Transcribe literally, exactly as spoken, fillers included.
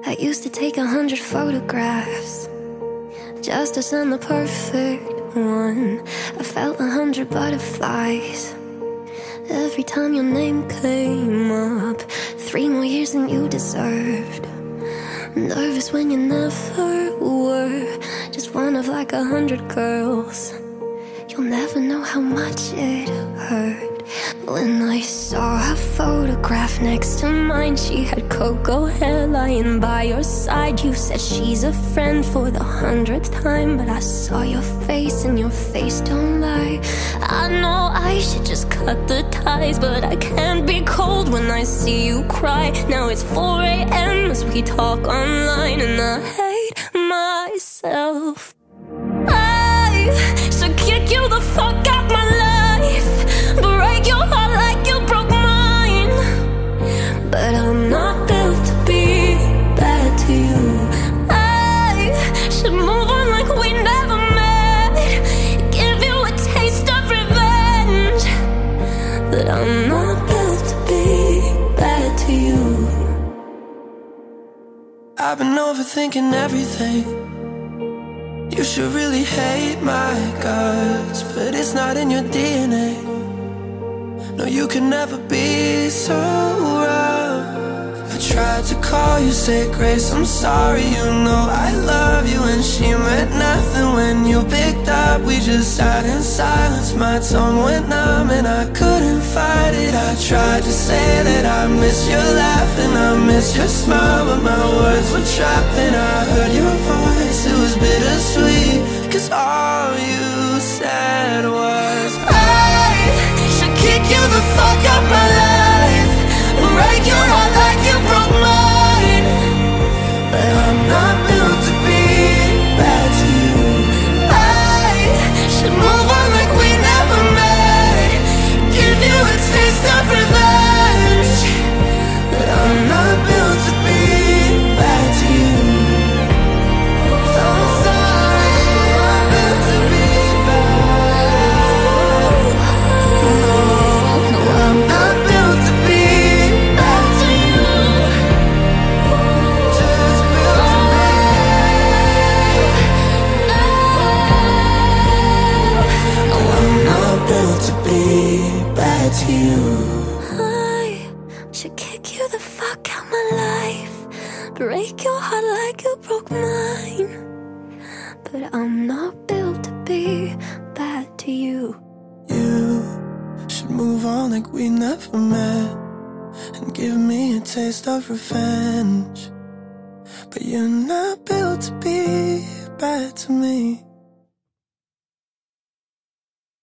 I used to take a hundred photographs just to send the perfect one. I felt a hundred butterflies every time your name came up. Three more years than you deserved. Nervous when you never were. Just one of like a hundred girls. You'll never know how much it hurt. When I saw her photograph next to mine, she had cocoa hair lying by your side. You said she's a friend for the hundredth time, but I saw your face and your face don't lie. I know I should just cut the ties, but I can't be cold when I see you cry. Now it's four a m as we talk online, and I hate myself. I should kick you the fuck out my life, break your heart like you broke mine. But I'm not built to be bad to you. I should move on like we never met, give you a taste of revenge. But I'm not built to be bad to you. I've been overthinking everything. You should really hate my guts, but it's not in your D N A. No, you can never be so rough. I tried to call you, say grace, I'm sorry, you know I love you. And she meant nothing when you picked up. We just sat in silence, my tongue went numb and I couldn't fight it. I tried to say that I miss your laugh and I miss your smile, but my words were trapped and I heard your voice. It was bittersweet, cause all you said was I should kick you the fuck out my life, break your heart like you broke mine. But I'm not built to be bad to you. I should move on like we never met, give you a taste of revenge. But I'm not built to be bad to you. So I'm sorry, I'm built to be bad. No, I'm not built to be bad to you. Just built to be. No, I'm not built to be bad to you. I should kick you the fuck out my life, break your heart like you broke mine. But I'm not built to be bad to you. You should move on like we never met and give me a taste of revenge. But you're not built to be bad to me.